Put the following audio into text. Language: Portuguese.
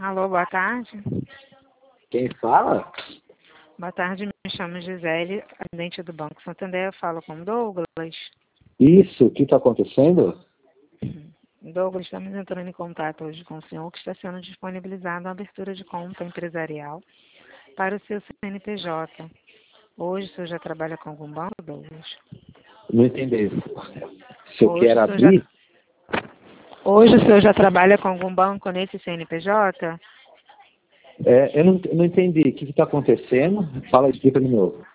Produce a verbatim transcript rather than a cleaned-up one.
Alô, boa tarde. Quem fala? Boa tarde, me chamo Gisele, atendente do Banco Santander. Eu falo com o Douglas. Isso, o que está acontecendo? Douglas, estamos entrando em contato hoje com o senhor que está sendo disponibilizado a abertura de conta empresarial para o seu C N P J. Hoje o senhor já trabalha com algum banco, Douglas? Não entendi. Se eu Hoje quero o senhor já... abrir? Hoje o senhor já trabalha com algum banco nesse C N P J? É, eu não, não entendi. O que está acontecendo? Fala, explica de novo.